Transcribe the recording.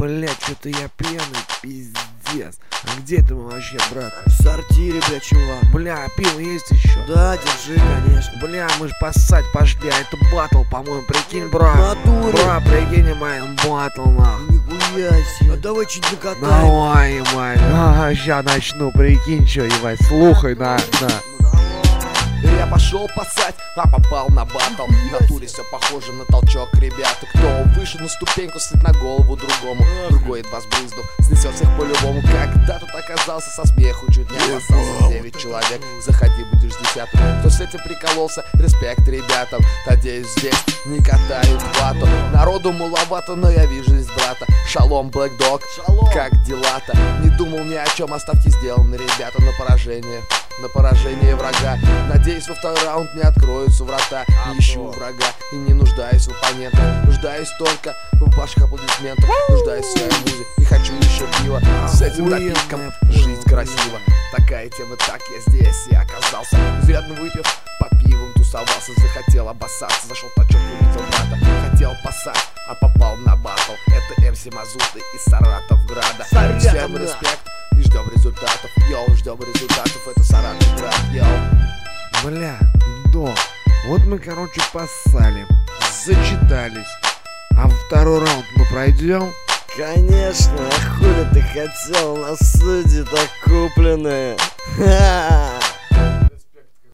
Блять, что-то я пьяный, пиздец. А где ты вообще, брат? В сортире, бля, чувак. Бля, пиво есть еще? Да, держи, конечно. Бля, мы ж поссать пошли, а это батл, по-моему, прикинь, брат. Натуре. Бра, прикинь, ебать, батл, нахуй. Нихуя себе. А давай чуть накатаем. Давай, ебать. Ща начну, прикинь, что, ебать, слухай, на. Я пошел поссать, а попал на батл. В натуре все похоже на толчок, ребята. Кто выше на ступеньку, слит на голову другому. Другой едва сбрызнув, снесет всех по-любому. Когда тут оказался, со смеху чуть не обоссался. 9 человек, заходи, будешь 10-м. Кто с этим прикололся, респект ребятам. Надеюсь, здесь не катают вату. Народу маловато, но я вижу здесь брата. Шалом, Black Dog, как дела-то? Не думал ни о чем, оставьте сделаны, ребята, на поражение врага. Надеюсь, во второй раунд не откроются врата. Не ищу врага и не нуждаюсь в оппонентах. Нуждаюсь только в ваших аплодисментах. Нуждаюсь в своей музе и хочу еще пива. С этим напитком жизнь красива. Такая тема, так я здесь и оказался. Изрядно выпив, по пивам тусовался. Захотел обоссаться, зашел тачок, увидел брата. Хотел поссать, а попал на батл. Это МС Мазуты из Саратовграда. Всем респект и ждем результатов. Йоу, ждем результатов, это Саратовград, йоу. Бля, док, вот мы, короче, поссали, зачитались. А во второй раунд мы пройдем? Конечно, а хули ты хотел, на суде так купленные. Ха-ха.